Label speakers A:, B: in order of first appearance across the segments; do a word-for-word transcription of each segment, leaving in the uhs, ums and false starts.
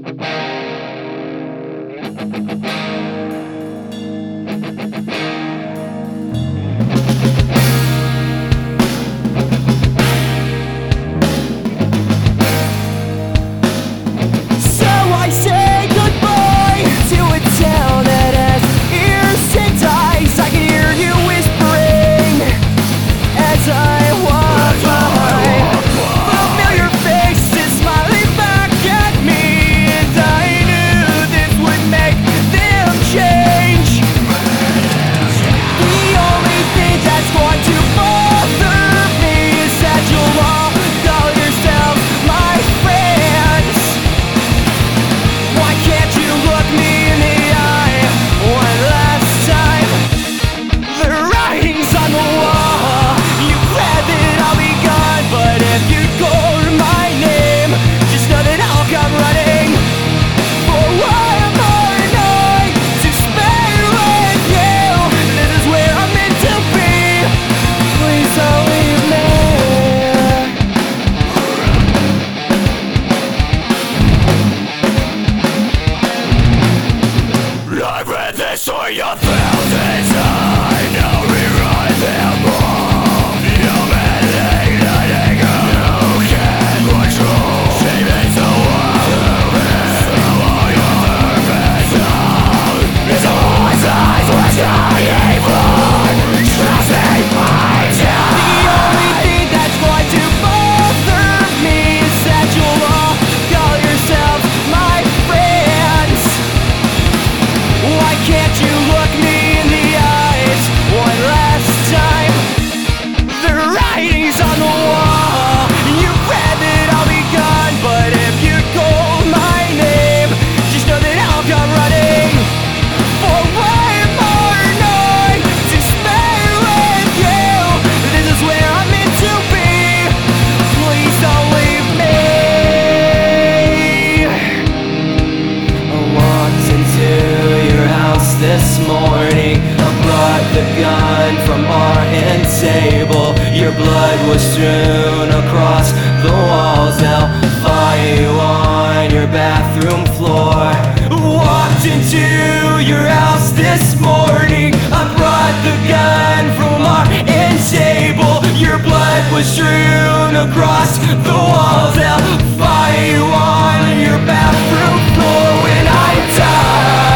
A: So you felt it, I know rewrite them all. You're meddling the anger, you can't control. Shame is the world, some of your purpose now. It's a voice eyes, what's dying for? Trust me, my time. The only thing that's going to bother me is that you'll all call yourself my friends. Why can't you look me in the eyes one last time? The writing's on the wall. You read that I'll be gone, but if you call my name, just know that I'll come running for one more night to spend with you. This is where I'm meant to be. Please don't leave me. I walked into your house this morning. I brought the gun from our end table. Your blood was strewn across the walls. Now find you on your bathroom floor. Walked into your house this morning. I brought the gun from our end table. Your blood was strewn across the walls. Now find you on your bathroom floor when I'm done.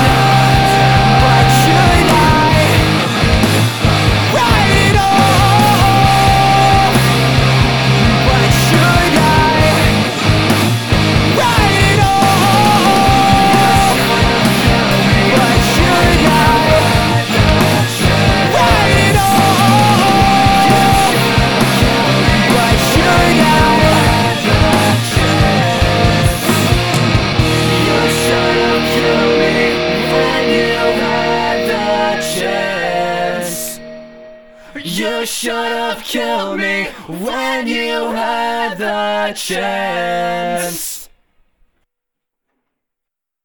A: You should have killed me when you had the chance.